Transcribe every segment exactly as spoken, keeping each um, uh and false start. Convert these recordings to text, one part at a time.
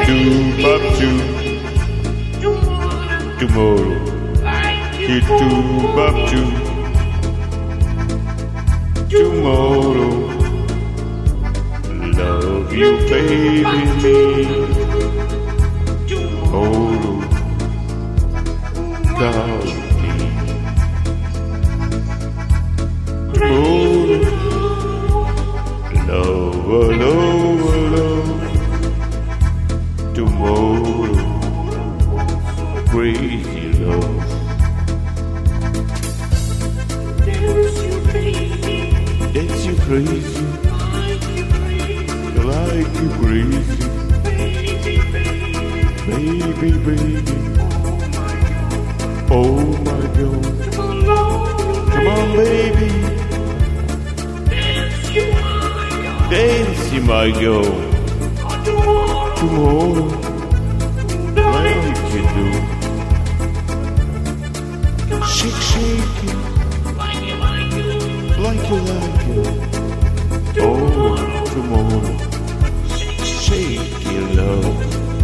do bop do. Tomorrow, you do bop do. Tomorrow, love you, baby, me. Tomorrow, call me. Tomorrow, love, love, love. Tomorrow, crazy love. Dance you crazy, like you crazy, baby, baby. Oh my God, come on, baby, dance you my girl. Tomorrow, like you do, shake, shake it. Like you like it. Oh, tomorrow, shake your love.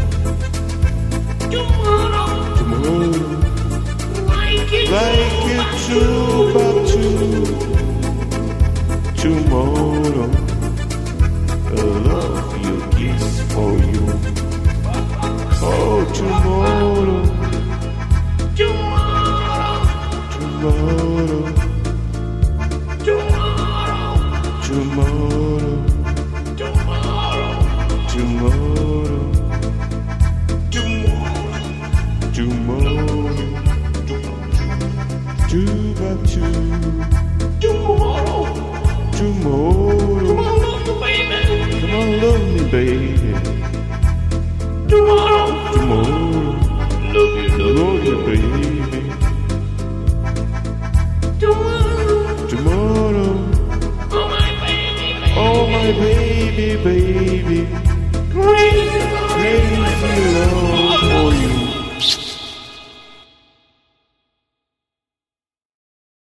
Tomorrow, like it too, but too. Tomorrow, I love you, kiss for you. Oh, tomorrow, tomorrow. Tomorrow, tomorrow, tomorrow, tomorrow, tomorrow, two by two, tomorrow, tomorrow, come on, love me, baby,